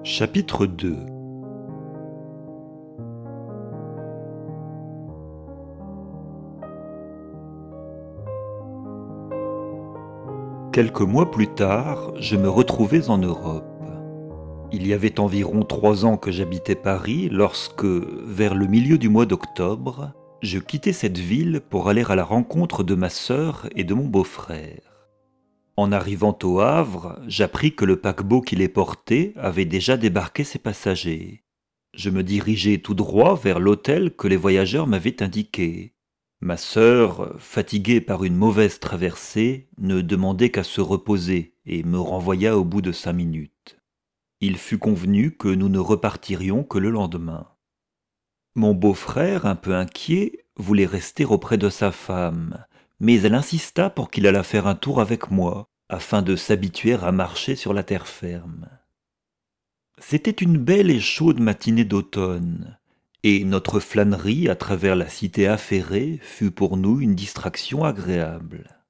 Chapitre 2. Quelques mois plus tard, je me retrouvais en Europe. Il y avait environ 3 ans que j'habitais Paris lorsque, vers le milieu du mois d'octobre, je quittais cette ville pour aller à la rencontre de ma sœur et de mon beau-frère. En arrivant au Havre, j'appris que le paquebot qui les portait avait déjà débarqué ses passagers. Je me dirigeai tout droit vers l'hôtel que les voyageurs m'avaient indiqué. Ma sœur, fatiguée par une mauvaise traversée, ne demandait qu'à se reposer et me renvoya au bout de 5 minutes. Il fut convenu que nous ne repartirions que le lendemain. Mon beau-frère, un peu inquiet, voulait rester auprès de sa femme, mais elle insista pour qu'il allât faire un tour avec moi, afin de s'habituer à marcher sur la terre ferme. C'était une belle et chaude matinée d'automne, et notre flânerie à travers la cité affairée fut pour nous une distraction agréable.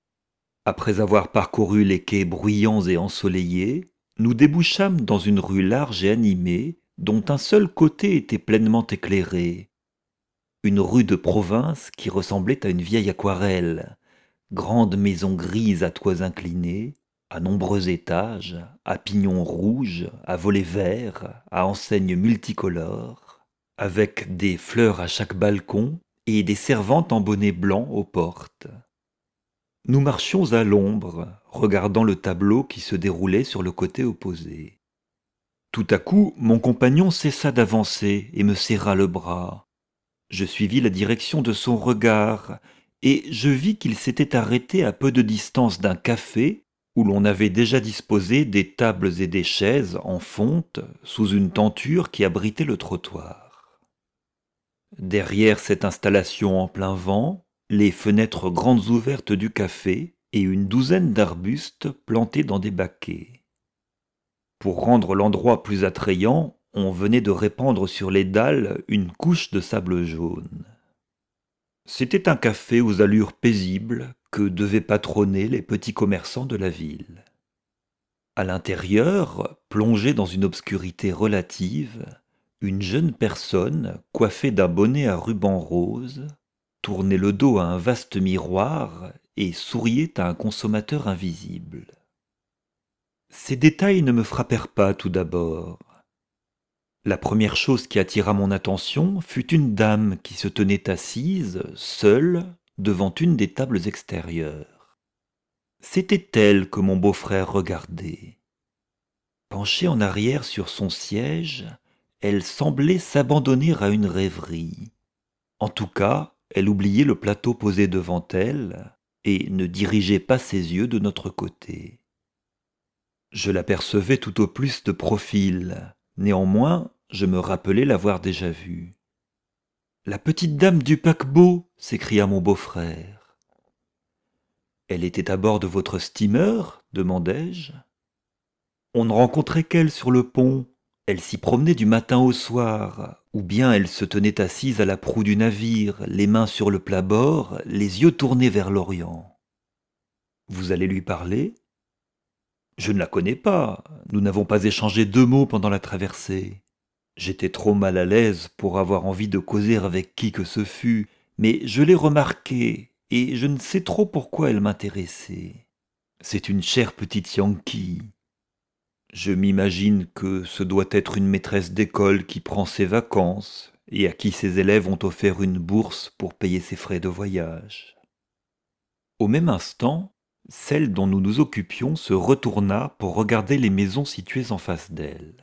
Après avoir parcouru les quais bruyants et ensoleillés, nous débouchâmes dans une rue large et animée, dont un seul côté était pleinement éclairé. Une rue de province qui ressemblait à une vieille aquarelle, grande maison grise à toits inclinés, à nombreux étages, à pignons rouges, à volets verts, à enseignes multicolores, avec des fleurs à chaque balcon et des servantes en bonnet blanc aux portes. Nous marchions à l'ombre, regardant le tableau qui se déroulait sur le côté opposé. Tout à coup, mon compagnon cessa d'avancer et me serra le bras. Je suivis la direction de son regard, et je vis qu'il s'était arrêté à peu de distance d'un café où l'on avait déjà disposé des tables et des chaises en fonte sous une tenture qui abritait le trottoir. Derrière cette installation en plein vent, les fenêtres grandes ouvertes du café et une douzaine d'arbustes plantés dans des baquets. Pour rendre l'endroit plus attrayant, on venait de répandre sur les dalles une couche de sable jaune. C'était un café aux allures paisibles que devaient patronner les petits commerçants de la ville. À l'intérieur, plongée dans une obscurité relative, une jeune personne, coiffée d'un bonnet à ruban rose, tournait le dos à un vaste miroir et souriait à un consommateur invisible. Ces détails ne me frappèrent pas tout d'abord. La première chose qui attira mon attention fut une dame qui se tenait assise, seule, devant une des tables extérieures. C'était elle que mon beau-frère regardait. Penchée en arrière sur son siège, elle semblait s'abandonner à une rêverie. En tout cas, elle oubliait le plateau posé devant elle et ne dirigeait pas ses yeux de notre côté. Je l'apercevais tout au plus de profil. Néanmoins, je me rappelais l'avoir déjà vue. La petite dame du paquebot, s'écria mon beau-frère. Elle était à bord de votre steamer, demandai-je. On ne rencontrait qu'elle sur le pont. Elle s'y promenait du matin au soir, ou bien elle se tenait assise à la proue du navire, les mains sur le plat-bord, les yeux tournés vers l'Orient. Vous allez lui parler? Je ne la connais pas. Nous n'avons pas échangé 2 mots pendant la traversée. J'étais trop mal à l'aise pour avoir envie de causer avec qui que ce fût, mais je l'ai remarquée, et je ne sais trop pourquoi elle m'intéressait. C'est une chère petite Yankee. Je m'imagine que ce doit être une maîtresse d'école qui prend ses vacances et à qui ses élèves ont offert une bourse pour payer ses frais de voyage. Au même instant, celle dont nous nous occupions se retourna pour regarder les maisons situées en face d'elle.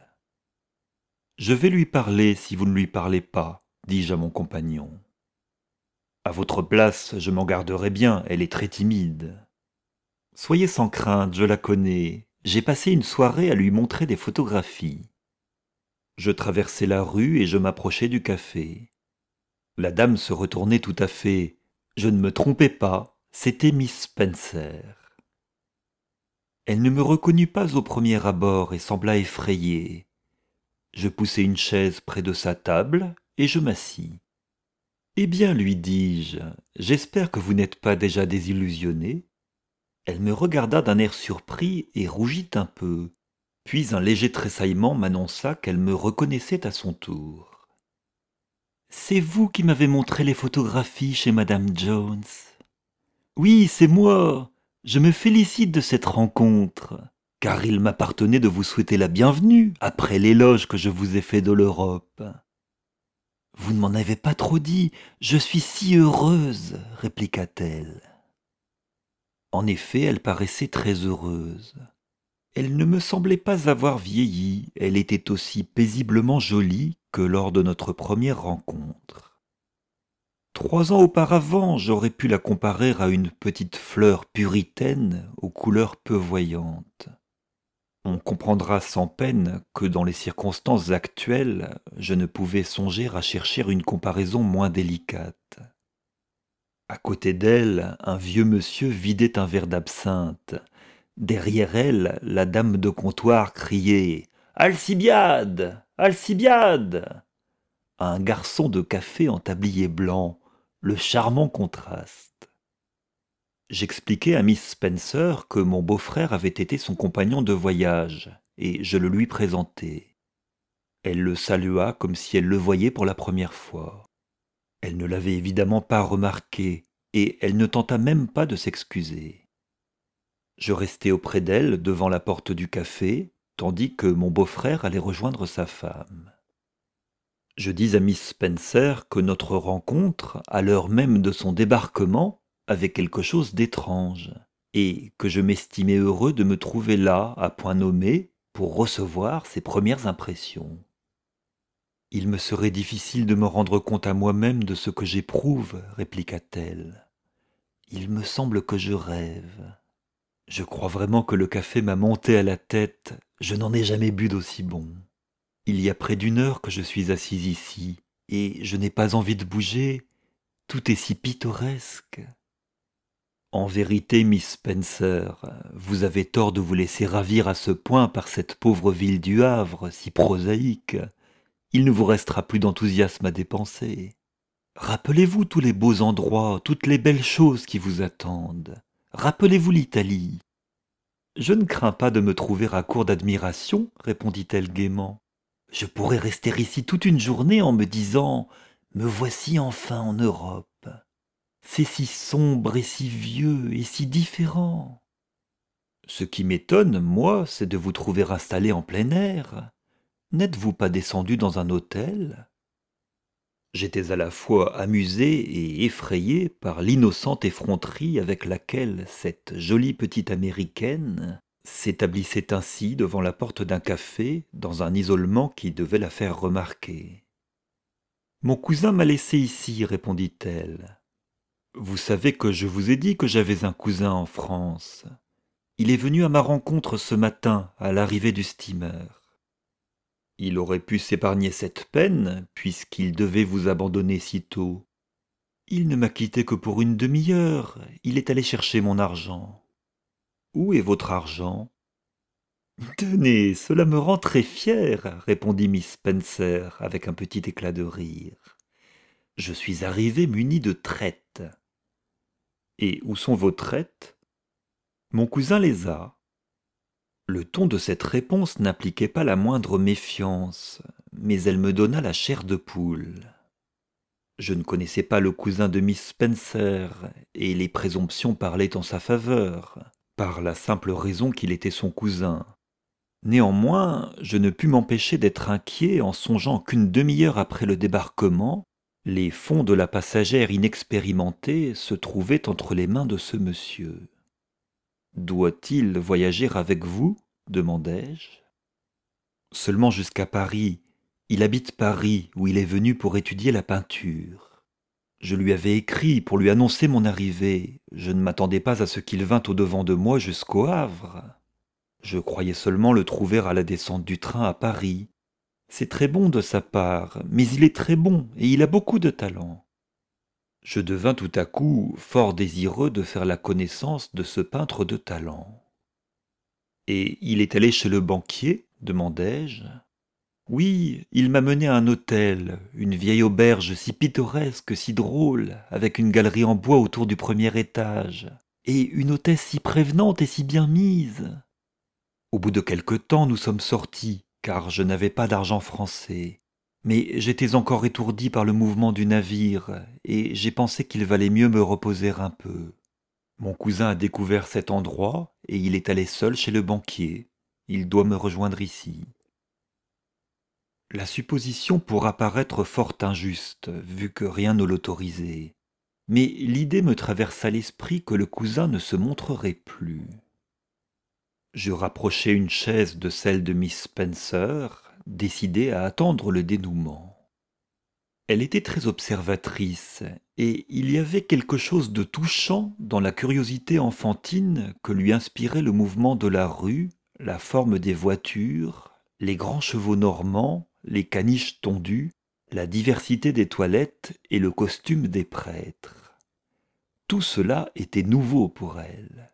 Je vais lui parler si vous ne lui parlez pas, dis-je à mon compagnon. À votre place, je m'en garderai bien, elle est très timide. Soyez sans crainte, je la connais. J'ai passé une soirée à lui montrer des photographies. Je traversai la rue et je m'approchai du café. La dame se retournait tout à fait. Je ne me trompais pas, c'était Miss Spencer. Elle ne me reconnut pas au premier abord et sembla effrayée. Je poussai une chaise près de sa table et je m'assis. Eh bien, lui dis-je, j'espère que vous n'êtes pas déjà désillusionné. Elle me regarda d'un air surpris et rougit un peu. Puis un léger tressaillement m'annonça qu'elle me reconnaissait à son tour. C'est vous qui m'avez montré les photographies chez Madame Jones. Oui, c'est moi. Je me félicite de cette rencontre, car il m'appartenait de vous souhaiter la bienvenue après l'éloge que je vous ai fait de l'Europe. Vous ne m'en avez pas trop dit, je suis si heureuse, répliqua-t-elle. En effet, elle paraissait très heureuse. Elle ne me semblait pas avoir vieilli, elle était aussi paisiblement jolie que lors de notre première rencontre. 3 ans auparavant, j'aurais pu la comparer à une petite fleur puritaine aux couleurs peu voyantes. On comprendra sans peine que dans les circonstances actuelles, je ne pouvais songer à chercher une comparaison moins délicate. À côté d'elle, un vieux monsieur vidait un verre d'absinthe. Derrière elle, la dame de comptoir criait « Alcibiade! Alcibiade !» à un garçon de café en tablier blanc, le charmant contraste. J'expliquai à Miss Spencer que mon beau-frère avait été son compagnon de voyage, et je le lui présentai. Elle le salua comme si elle le voyait pour la première fois. Elle ne l'avait évidemment pas remarqué, et elle ne tenta même pas de s'excuser. Je restai auprès d'elle devant la porte du café, tandis que mon beau-frère allait rejoindre sa femme. Je dis à Miss Spencer que notre rencontre, à l'heure même de son débarquement, avait quelque chose d'étrange, et que je m'estimais heureux de me trouver là, à point nommé, pour recevoir ses premières impressions. Il me serait difficile de me rendre compte à moi-même de ce que j'éprouve, répliqua-t-elle. Il me semble que je rêve. Je crois vraiment que le café m'a monté à la tête, je n'en ai jamais bu d'aussi bon. Il y a près d'une heure que je suis assise ici, et je n'ai pas envie de bouger, tout est si pittoresque. En vérité, Miss Spencer, vous avez tort de vous laisser ravir à ce point par cette pauvre ville du Havre, si prosaïque. Il ne vous restera plus d'enthousiasme à dépenser. Rappelez-vous tous les beaux endroits, toutes les belles choses qui vous attendent. Rappelez-vous l'Italie. Je ne crains pas de me trouver à court d'admiration, répondit-elle gaiement. Je pourrais rester ici toute une journée en me disant « Me voici enfin en Europe. C'est si sombre et si vieux et si différent. » Ce qui m'étonne, moi, c'est de vous trouver installé en plein air. N'êtes-vous pas descendu dans un hôtel ? J'étais à la fois amusé et effrayé par l'innocente effronterie avec laquelle cette jolie petite Américaine s'établissait ainsi devant la porte d'un café dans un isolement qui devait la faire remarquer. « Mon cousin m'a laissé ici, répondit-elle. Vous savez que je vous ai dit que j'avais un cousin en France. Il est venu à ma rencontre ce matin à l'arrivée du steamer. Il aurait pu s'épargner cette peine, puisqu'il devait vous abandonner si tôt. Il ne m'a quitté que pour une demi-heure, il est allé chercher mon argent. Où est votre argent ? Tenez, cela me rend très fier, répondit Miss Spencer avec un petit éclat de rire. Je suis arrivé muni de traites. Et où sont vos traites ? Mon cousin les a. Le ton de cette réponse n'impliquait pas la moindre méfiance, mais elle me donna la chair de poule. Je ne connaissais pas le cousin de Miss Spencer, et les présomptions parlaient en sa faveur, par la simple raison qu'il était son cousin. Néanmoins, je ne pus m'empêcher d'être inquiet en songeant qu'une demi-heure après le débarquement, les fonds de la passagère inexpérimentée se trouvaient entre les mains de ce monsieur. « Doit-il voyager avec vous ? Demandai-je. Seulement jusqu'à Paris. Il habite Paris, où il est venu pour étudier la peinture. Je lui avais écrit pour lui annoncer mon arrivée. Je ne m'attendais pas à ce qu'il vînt au-devant de moi jusqu'au Havre. Je croyais seulement le trouver à la descente du train à Paris. C'est très bon de sa part, mais il est très bon et il a beaucoup de talent. » Je devins tout à coup fort désireux de faire la connaissance de ce peintre de talent. « Et il est allé chez le banquier ? Demandai-je. Oui, il m'a mené à un hôtel, une vieille auberge si pittoresque, si drôle, avec une galerie en bois autour du premier étage, et une hôtesse si prévenante et si bien mise. Au bout de quelque temps, nous sommes sortis, car je n'avais pas d'argent français. Mais j'étais encore étourdi par le mouvement du navire, et j'ai pensé qu'il valait mieux me reposer un peu. Mon cousin a découvert cet endroit, et il est allé seul chez le banquier. Il doit me rejoindre ici. La supposition pourra paraître fort injuste, vu que rien ne l'autorisait. Mais l'idée me traversa l'esprit que le cousin ne se montrerait plus. Je rapprochai une chaise de celle de Miss Spencer, décidé à attendre le dénouement. Elle était très observatrice, et il y avait quelque chose de touchant dans la curiosité enfantine que lui inspirait le mouvement de la rue, la forme des voitures, les grands chevaux normands, les caniches tondues, la diversité des toilettes et le costume des prêtres. Tout cela était nouveau pour elle.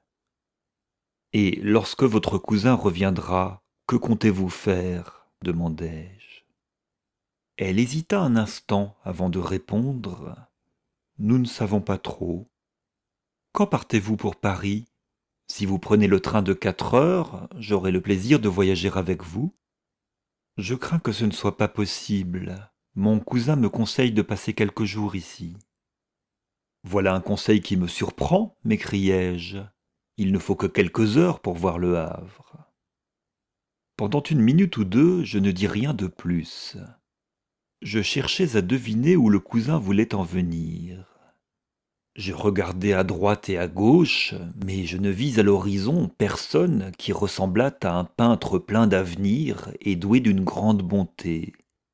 Et lorsque votre cousin reviendra, que comptez-vous faire demandai-je. Elle hésita un instant avant de répondre. Nous ne savons pas trop. Quand partez-vous pour Paris? Si vous prenez le train de 4 heures, j'aurai le plaisir de voyager avec vous. Je crains que ce ne soit pas possible. Mon cousin me conseille de passer quelques jours ici. Voilà un conseil qui me surprend, m'écriai-je. Il ne faut que quelques heures pour voir le Havre. Pendant une minute ou deux, je ne dis rien de plus. Je cherchais à deviner où le cousin voulait en venir. Je regardais à droite et à gauche, mais je ne vis à l'horizon personne qui ressemblât à un peintre plein d'avenir et doué d'une grande bonté.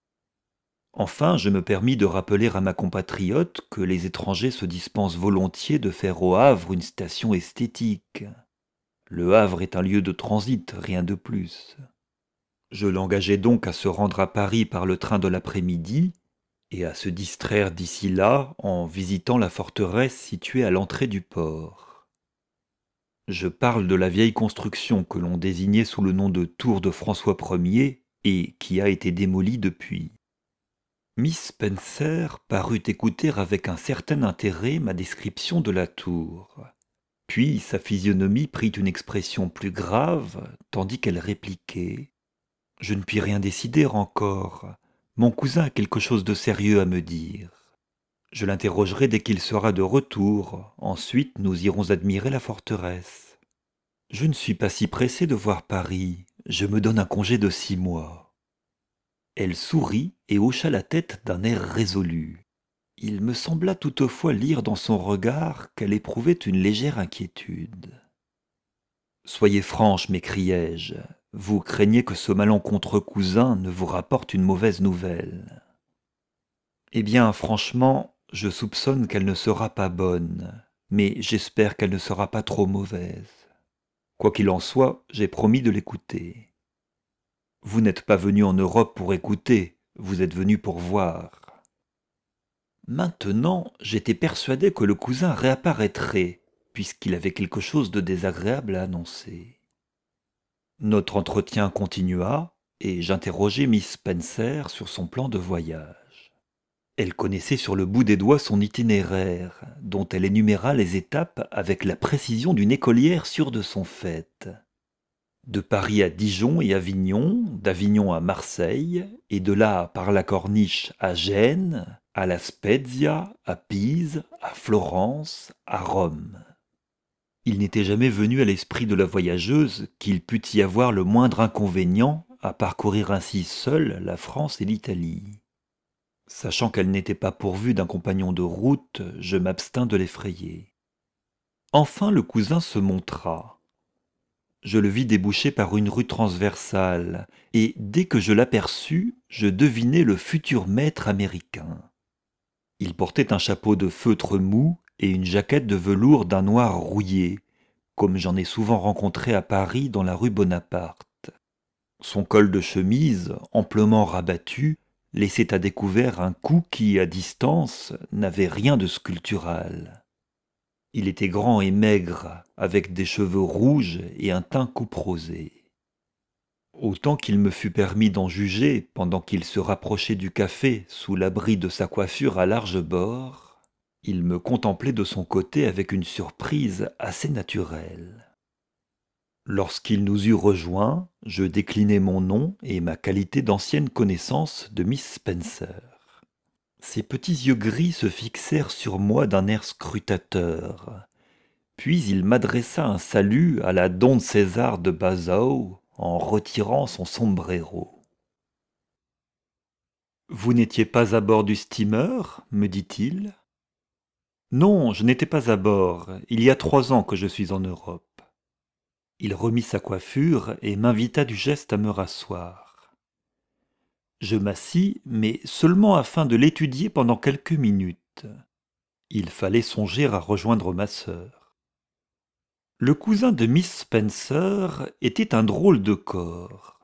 Enfin, je me permis de rappeler à ma compatriote que les étrangers se dispensent volontiers de faire au Havre une station esthétique. Le Havre est un lieu de transit, rien de plus. Je l'engageai donc à se rendre à Paris par le train de l'après-midi et à se distraire d'ici là en visitant la forteresse située à l'entrée du port. Je parle de la vieille construction que l'on désignait sous le nom de tour de François Ier et qui a été démolie depuis. Miss Spencer parut écouter avec un certain intérêt ma description de la tour. Puis sa physionomie prit une expression plus grave, tandis qu'elle répliquait. Je ne puis rien décider encore. Mon cousin a quelque chose de sérieux à me dire. Je l'interrogerai dès qu'il sera de retour. Ensuite, nous irons admirer la forteresse. Je ne suis pas si pressé de voir Paris. Je me donne un congé de 6 mois. Elle sourit et hocha la tête d'un air résolu. Il me sembla toutefois lire dans son regard qu'elle éprouvait une légère inquiétude. Soyez franche, m'écriai-je. Vous craignez que ce malencontreux cousin ne vous rapporte une mauvaise nouvelle. Eh bien, franchement, je soupçonne qu'elle ne sera pas bonne, mais j'espère qu'elle ne sera pas trop mauvaise. Quoi qu'il en soit, j'ai promis de l'écouter. Vous n'êtes pas venu en Europe pour écouter, vous êtes venu pour voir. Maintenant, j'étais persuadé que le cousin réapparaîtrait, puisqu'il avait quelque chose de désagréable à annoncer. Notre entretien continua, et j'interrogeai Miss Spencer sur son plan de voyage. Elle connaissait sur le bout des doigts son itinéraire, dont elle énuméra les étapes avec la précision d'une écolière sûre de son fait. De Paris à Dijon et Avignon, d'Avignon à Marseille, et de là par la Corniche à Gênes, à La Spezia, à Pise, à Florence, à Rome. Il n'était jamais venu à l'esprit de la voyageuse qu'il pût y avoir le moindre inconvénient à parcourir ainsi seule la France et l'Italie. Sachant qu'elle n'était pas pourvue d'un compagnon de route, je m'abstins de l'effrayer. Enfin le cousin se montra. Je le vis déboucher par une rue transversale, et dès que je l'aperçus, je devinai le futur maître américain. Il portait un chapeau de feutre mou et une jaquette de velours d'un noir rouillé, comme j'en ai souvent rencontré à Paris dans la rue Bonaparte. Son col de chemise, amplement rabattu, laissait à découvert un cou qui, à distance, n'avait rien de sculptural. Il était grand et maigre, avec des cheveux rouges et un teint couperosé. Autant qu'il me fut permis d'en juger pendant qu'il se rapprochait du café sous l'abri de sa coiffure à larges bords, il me contemplait de son côté avec une surprise assez naturelle. Lorsqu'il nous eut rejoints, je déclinai mon nom et ma qualité d'ancienne connaissance de Miss Spencer. Ses petits yeux gris se fixèrent sur moi d'un air scrutateur. Puis il m'adressa un salut à la Don César de Bazao en retirant son sombrero. Vous n'étiez pas à bord du steamer, me dit-il. Non, je n'étais pas à bord. Il y a 3 ans que je suis en Europe. Il remit sa coiffure et m'invita du geste à me rasseoir. Je m'assis, mais seulement afin de l'étudier pendant quelques minutes. Il fallait songer à rejoindre ma sœur. Le cousin de Miss Spencer était un drôle de corps.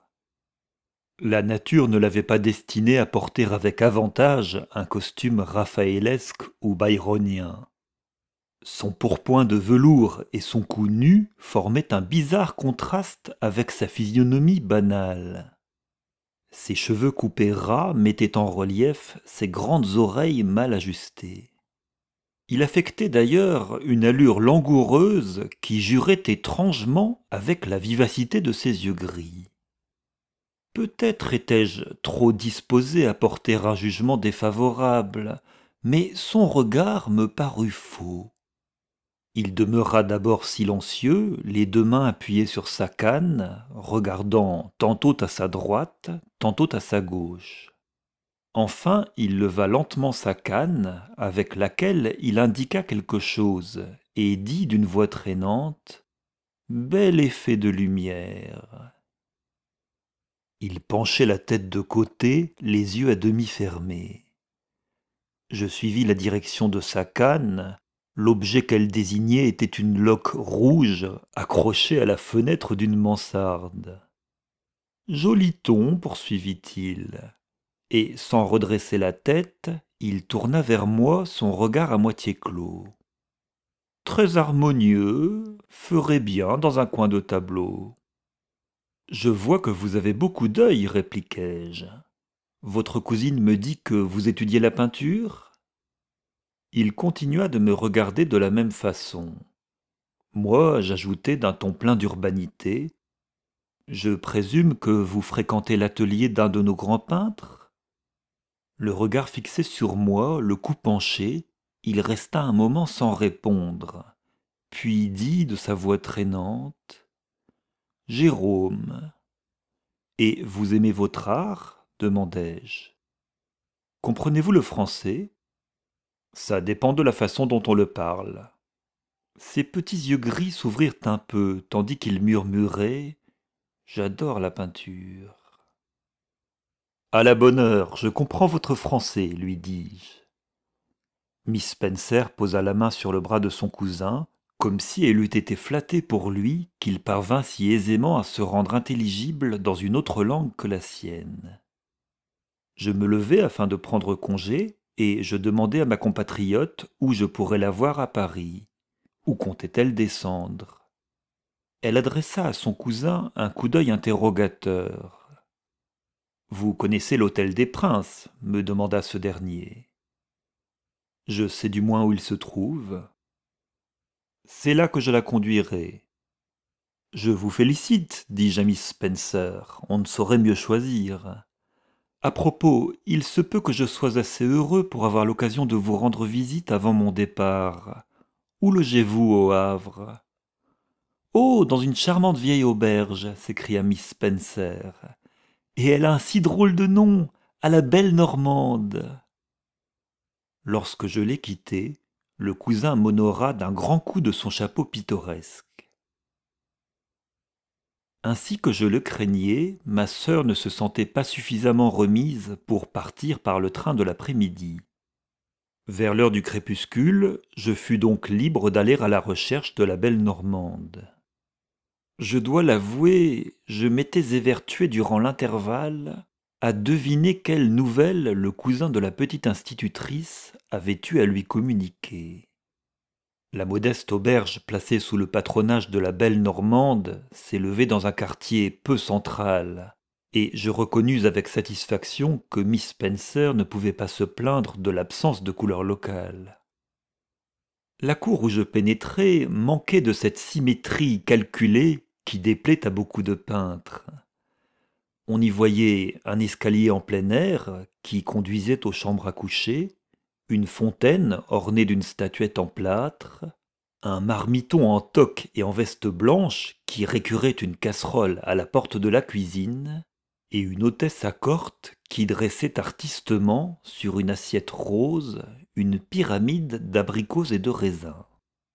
La nature ne l'avait pas destiné à porter avec avantage un costume raphaélesque ou byronien. Son pourpoint de velours et son cou nu formaient un bizarre contraste avec sa physionomie banale. Ses cheveux coupés ras mettaient en relief ses grandes oreilles mal ajustées. Il affectait d'ailleurs une allure langoureuse qui jurait étrangement avec la vivacité de ses yeux gris. Peut-être étais-je trop disposé à porter un jugement défavorable, mais son regard me parut faux. Il demeura d'abord silencieux, les 2 mains appuyées sur sa canne, regardant tantôt à sa droite, tantôt à sa gauche. Enfin, il leva lentement sa canne, avec laquelle il indiqua quelque chose, et dit d'une voix traînante : « Bel effet de lumière !» Il penchait la tête de côté, les yeux à demi fermés. Je suivis la direction de sa canne. L'objet qu'elle désignait était une loque rouge accrochée à la fenêtre d'une mansarde. Joli ton, poursuivit-il, et sans redresser la tête, il tourna vers moi son regard à moitié clos. Très harmonieux, ferait bien dans un coin de tableau. Je vois que vous avez beaucoup d'œil, répliquai-je. Votre cousine me dit que vous étudiez la peinture ? Il continua de me regarder de la même façon. Moi, j'ajoutai d'un ton plein d'urbanité : Je présume que vous fréquentez l'atelier d'un de nos grands peintres ? Le regard fixé sur moi, le cou penché, il resta un moment sans répondre, puis dit de sa voix traînante : Jérôme. Et vous aimez votre art ? Demandai-je. Comprenez-vous le français ? Ça dépend de la façon dont on le parle. Ses petits yeux gris s'ouvrirent un peu, tandis qu'il murmurait : J'adore la peinture. À la bonne heure, je comprends votre français, lui dis-je. Miss Spencer posa la main sur le bras de son cousin, comme si elle eût été flattée pour lui qu'il parvint si aisément à se rendre intelligible dans une autre langue que la sienne. Je me levai afin de prendre congé, et je demandai à ma compatriote où je pourrais la voir à Paris. Où comptait-elle descendre ? Elle adressa à son cousin un coup d'œil interrogateur. « Vous connaissez l'hôtel des Princes ? Me demanda ce dernier. « Je sais du moins où il se trouve. »« C'est là que je la conduirai. »« Je vous félicite, dis-je à Miss Spencer, on ne saurait mieux choisir. À propos, il se peut que je sois assez heureux pour avoir l'occasion de vous rendre visite avant mon départ. Où logez-vous au Havre ? » « Oh, dans une charmante vieille auberge !» s'écria Miss Spencer. « Et elle a un si drôle de nom, à la Belle Normande !» Lorsque je l'ai quitté, le cousin m'honora d'un grand coup de son chapeau pittoresque. Ainsi que je le craignais, ma sœur ne se sentait pas suffisamment remise pour partir par le train de l'après-midi. Vers l'heure du crépuscule, je fus donc libre d'aller à la recherche de la Belle Normande. Je dois l'avouer, je m'étais évertué durant l'intervalle à deviner quelle nouvelle le cousin de la petite institutrice avait eu à lui communiquer. La modeste auberge placée sous le patronage de la Belle Normande s'élevait dans un quartier peu central, et je reconnus avec satisfaction que Miss Spencer ne pouvait pas se plaindre de l'absence de couleur locale. La cour où je pénétrai manquait de cette symétrie calculée qui déplaît à beaucoup de peintres. On y voyait un escalier en plein air qui conduisait aux chambres à coucher, une fontaine ornée d'une statuette en plâtre, un marmiton en toque et en veste blanche qui récurait une casserole à la porte de la cuisine, et une hôtesse à corte qui dressait artistement sur une assiette rose une pyramide d'abricots et de raisins.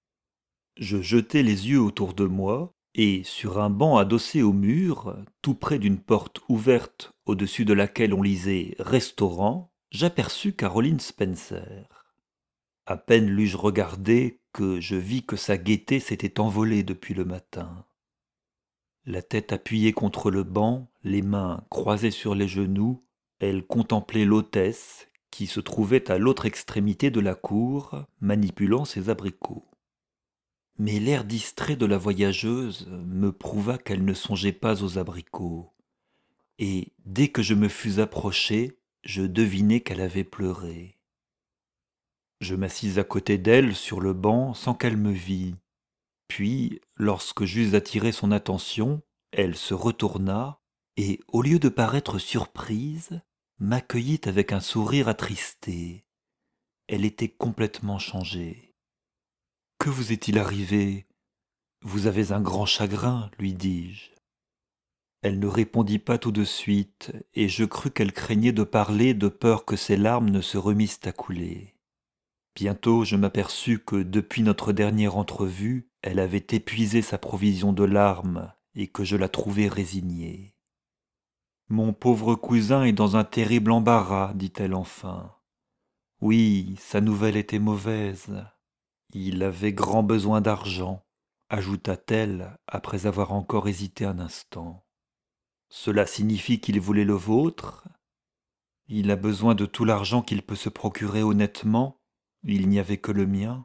Je jetai les yeux autour de moi, et sur un banc adossé au mur, tout près d'une porte ouverte au-dessus de laquelle on lisait Restaurant, j'aperçus Caroline Spencer. À peine l'eus-je regardée que je vis que sa gaieté s'était envolée depuis le matin. La tête appuyée contre le banc, les mains croisées sur les genoux, elle contemplait l'hôtesse qui se trouvait à l'autre extrémité de la cour, manipulant ses abricots. Mais l'air distrait de la voyageuse me prouva qu'elle ne songeait pas aux abricots, et dès que je me fus approché, je devinai qu'elle avait pleuré. Je m'assis à côté d'elle sur le banc sans qu'elle me vît. Puis, lorsque j'eus attiré son attention, elle se retourna et, au lieu de paraître surprise, m'accueillit avec un sourire attristé. Elle était complètement changée. « Que vous est-il arrivé ? Vous avez un grand chagrin, lui dis-je. » Elle ne répondit pas tout de suite, et je crus qu'elle craignait de parler de peur que ses larmes ne se remissent à couler. Bientôt je m'aperçus que depuis notre dernière entrevue, elle avait épuisé sa provision de larmes et que je la trouvais résignée. « Mon pauvre cousin est dans un terrible embarras, dit-elle enfin. Oui, sa nouvelle était mauvaise. Il avait grand besoin d'argent, ajouta-t-elle après avoir encore hésité un instant. Cela signifie qu'il voulait le vôtre? Il a besoin de tout l'argent qu'il peut se procurer honnêtement, il n'y avait que le mien.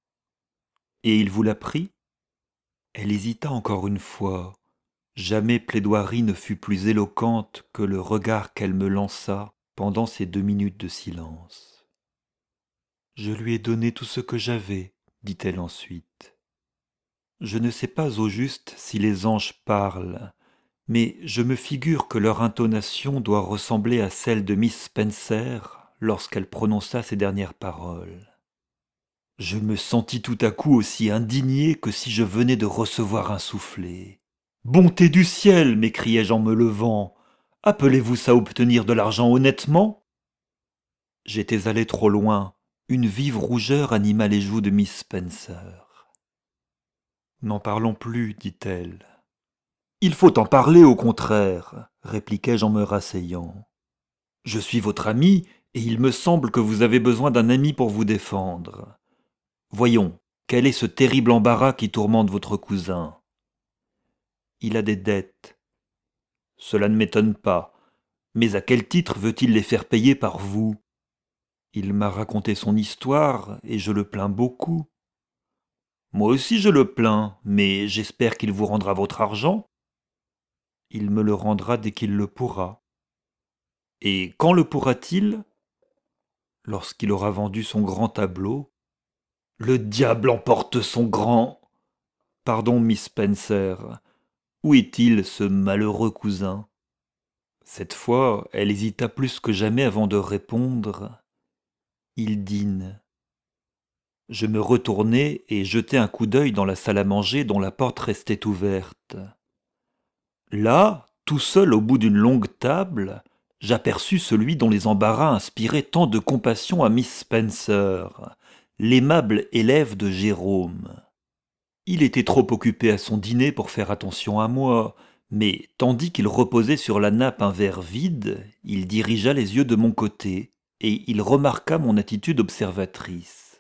Et il vous l'a pris? Elle hésita encore une fois. Jamais plaidoirie ne fut plus éloquente que le regard qu'elle me lança pendant ces 2 minutes de silence. Je lui ai donné tout ce que j'avais, dit-elle ensuite. Je ne sais pas au juste si les anges parlent, mais je me figure que leur intonation doit ressembler à celle de Miss Spencer lorsqu'elle prononça ces dernières paroles. Je me sentis tout à coup aussi indigné que si je venais de recevoir un soufflet. « Bonté du ciel !» m'écriai-je en me levant. « Appelez-vous ça obtenir de l'argent honnêtement ?» J'étais allé trop loin. Une vive rougeur anima les joues de Miss Spencer. « N'en parlons plus, dit-elle. »« Il faut en parler, au contraire, » répliquai-je en me rasseyant. « Je suis votre ami, et il me semble que vous avez besoin d'un ami pour vous défendre. Voyons, quel est ce terrible embarras qui tourmente votre cousin ? Il a des dettes. Cela ne m'étonne pas, mais à quel titre veut-il les faire payer par vous ? Il m'a raconté son histoire, et je le plains beaucoup. Moi aussi je le plains, mais j'espère qu'il vous rendra votre argent. Il me le rendra dès qu'il le pourra. Et quand le pourra-t-il ? Lorsqu'il aura vendu son grand tableau. Le diable emporte son grand... Pardon, Miss Spencer, où est-il, ce malheureux cousin ? Cette fois, elle hésita plus que jamais avant de répondre. Il dîne. Je me retournai et jetai un coup d'œil dans la salle à manger dont la porte restait ouverte. Là, tout seul au bout d'une longue table, j'aperçus celui dont les embarras inspiraient tant de compassion à Miss Spencer, l'aimable élève de Jérôme. Il était trop occupé à son dîner pour faire attention à moi, mais tandis qu'il reposait sur la nappe un verre vide, il dirigea les yeux de mon côté, et il remarqua mon attitude observatrice.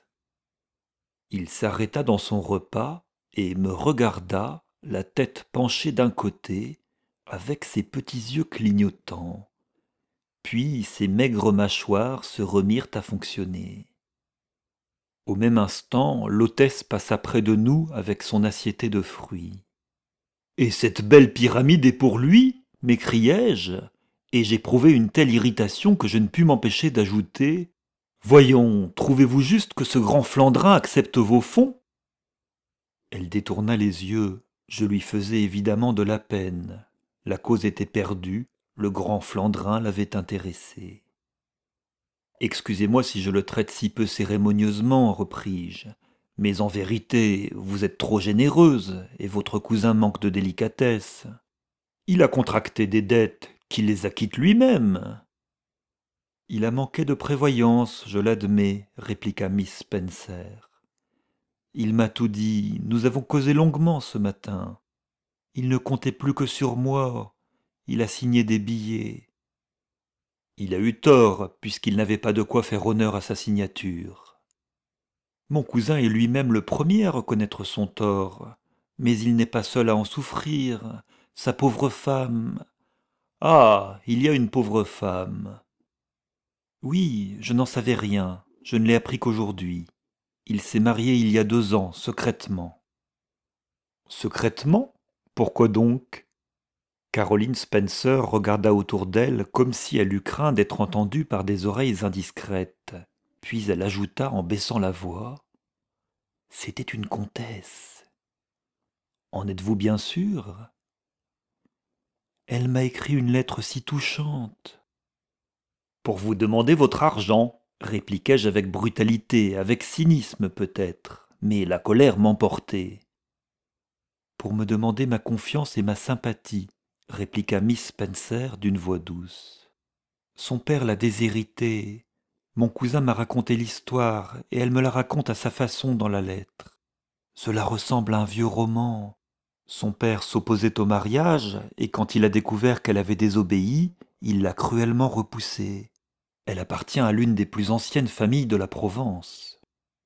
Il s'arrêta dans son repas et me regarda, la tête penchée d'un côté, avec ses petits yeux clignotants. Puis ses maigres mâchoires se remirent à fonctionner. Au même instant, l'hôtesse passa près de nous avec son assiété de fruits. « Et cette belle pyramide est pour lui ?» m'écriai-je, et j'éprouvai une telle irritation que je ne pus m'empêcher d'ajouter « Voyons, trouvez-vous juste que ce grand Flandrin accepte vos fonds ?» Elle détourna les yeux. Je lui faisais évidemment de la peine. La cause était perdue, le grand Flandrin l'avait intéressé. Excusez-moi si je le traite si peu cérémonieusement, repris-je, mais en vérité, vous êtes trop généreuse, et votre cousin manque de délicatesse. Il a contracté des dettes, qu'il les acquitte lui-même. Il a manqué de prévoyance, je l'admets, répliqua Miss Spencer. Il m'a tout dit, nous avons causé longuement ce matin. Il ne comptait plus que sur moi, il a signé des billets. Il a eu tort, puisqu'il n'avait pas de quoi faire honneur à sa signature. Mon cousin est lui-même le premier à reconnaître son tort, mais il n'est pas seul à en souffrir. Sa pauvre femme. Ah, il y a une pauvre femme. Oui, je n'en savais rien, je ne l'ai appris qu'aujourd'hui. Il s'est marié il y a 2 ans, secrètement. Secrètement? Pourquoi donc? Caroline Spencer regarda autour d'elle comme si elle eût craint d'être entendue par des oreilles indiscrètes. Puis elle ajouta en baissant la voix. C'était une comtesse. En êtes-vous bien sûr? Elle m'a écrit une lettre si touchante. Pour vous demander votre argent, répliquai-je avec brutalité, avec cynisme peut-être, mais la colère m'emportait. Pour me demander ma confiance et ma sympathie, répliqua Miss Spencer d'une voix douce. Son père l'a déshéritée. Mon cousin m'a raconté l'histoire, et elle me la raconte à sa façon dans la lettre. Cela ressemble à un vieux roman. Son père s'opposait au mariage, et quand il a découvert qu'elle avait désobéi, il l'a cruellement repoussée. Elle appartient à l'une des plus anciennes familles de la Provence.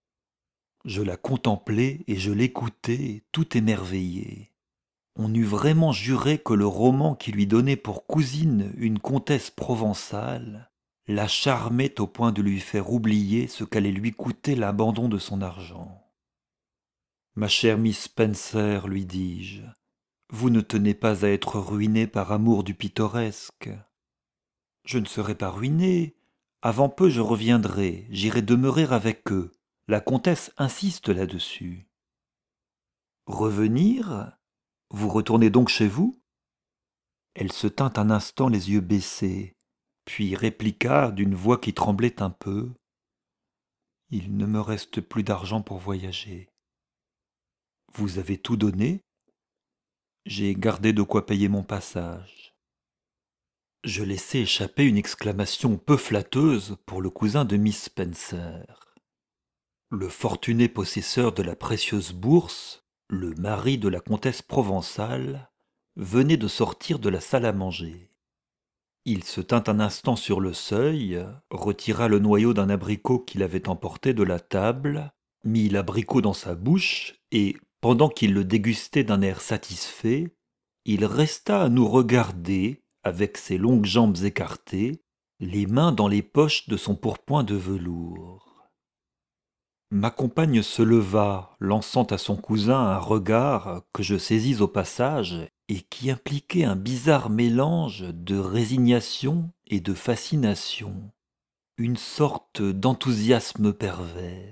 Je la contemplais et je l'écoutais, tout émerveillé. On eût vraiment juré que le roman qui lui donnait pour cousine une comtesse provençale la charmait au point de lui faire oublier ce qu'allait lui coûter l'abandon de son argent. Ma chère Miss Spencer, lui dis-je, vous ne tenez pas à être ruinée par amour du pittoresque. Je ne serai pas ruiné. Avant peu je reviendrai, j'irai demeurer avec eux. La comtesse insiste là-dessus. Revenir? Vous retournez donc chez vous? Elle se tint un instant les yeux baissés, puis répliqua d'une voix qui tremblait un peu. Il ne me reste plus d'argent pour voyager. Vous avez tout donné? J'ai gardé de quoi payer mon passage. Je laissai échapper une exclamation peu flatteuse pour le cousin de Miss Spencer. Le fortuné possesseur de la précieuse bourse, le mari de la comtesse provençale, venait de sortir de la salle à manger. Il se tint un instant sur le seuil, retira le noyau d'un abricot qu'il avait emporté de la table, mit l'abricot dans sa bouche et, pendant qu'il le dégustait d'un air satisfait, il resta à nous regarder, avec ses longues jambes écartées, les mains dans les poches de son pourpoint de velours. Ma compagne se leva, lançant à son cousin un regard que je saisis au passage et qui impliquait un bizarre mélange de résignation et de fascination, une sorte d'enthousiasme pervers.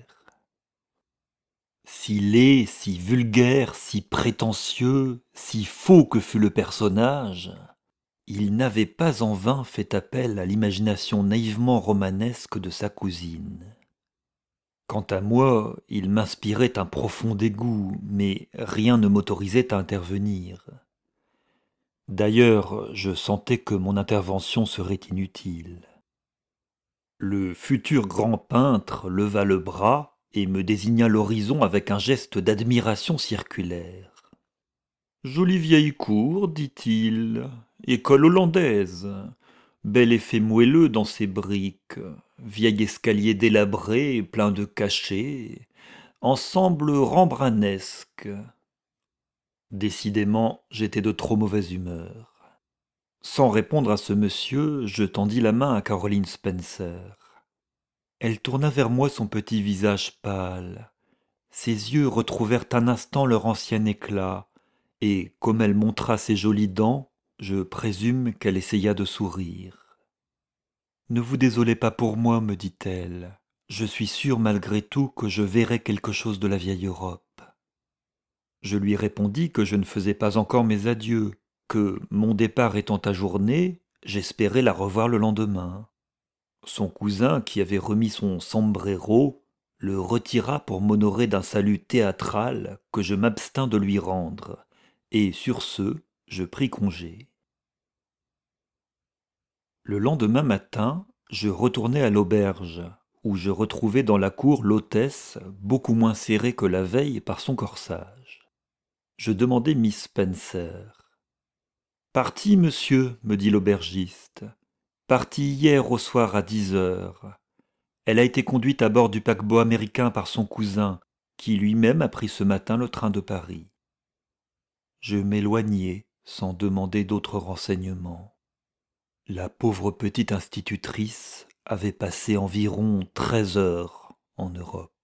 Si laid, si vulgaire, si prétentieux, si faux que fût le personnage, il n'avait pas en vain fait appel à l'imagination naïvement romanesque de sa cousine. Quant à moi, il m'inspirait un profond dégoût, mais rien ne m'autorisait à intervenir. D'ailleurs, je sentais que mon intervention serait inutile. Le futur grand peintre leva le bras et me désigna l'horizon avec un geste d'admiration circulaire. Jolie vieille cour, dit-il, école hollandaise, bel effet moelleux dans ses briques, vieil escalier délabré, plein de cachets, ensemble rembrunnesque. Décidément, j'étais de trop mauvaise humeur. Sans répondre à ce monsieur, je tendis la main à Caroline Spencer. Elle tourna vers moi son petit visage pâle. Ses yeux retrouvèrent un instant leur ancien éclat, et, comme elle montra ses jolies dents, je présume qu'elle essaya de sourire. Ne vous désolez pas pour moi, me dit-elle. Je suis sûre malgré tout que je verrai quelque chose de la vieille Europe. Je lui répondis que je ne faisais pas encore mes adieux, que, mon départ étant ajourné, j'espérais la revoir le lendemain. Son cousin, qui avait remis son sombrero, le retira pour m'honorer d'un salut théâtral que je m'abstins de lui rendre, et sur ce, je pris congé. Le lendemain matin, je retournai à l'auberge, où je retrouvai dans la cour l'hôtesse, beaucoup moins serrée que la veille par son corsage. Je demandai Miss Spencer. Parti, monsieur, me dit l'aubergiste. Parti hier au soir à 10 heures. Elle a été conduite à bord du paquebot américain par son cousin, qui lui-même a pris ce matin le train de Paris. Je m'éloignai sans demander d'autres renseignements. La pauvre petite institutrice avait passé environ 13 heures en Europe.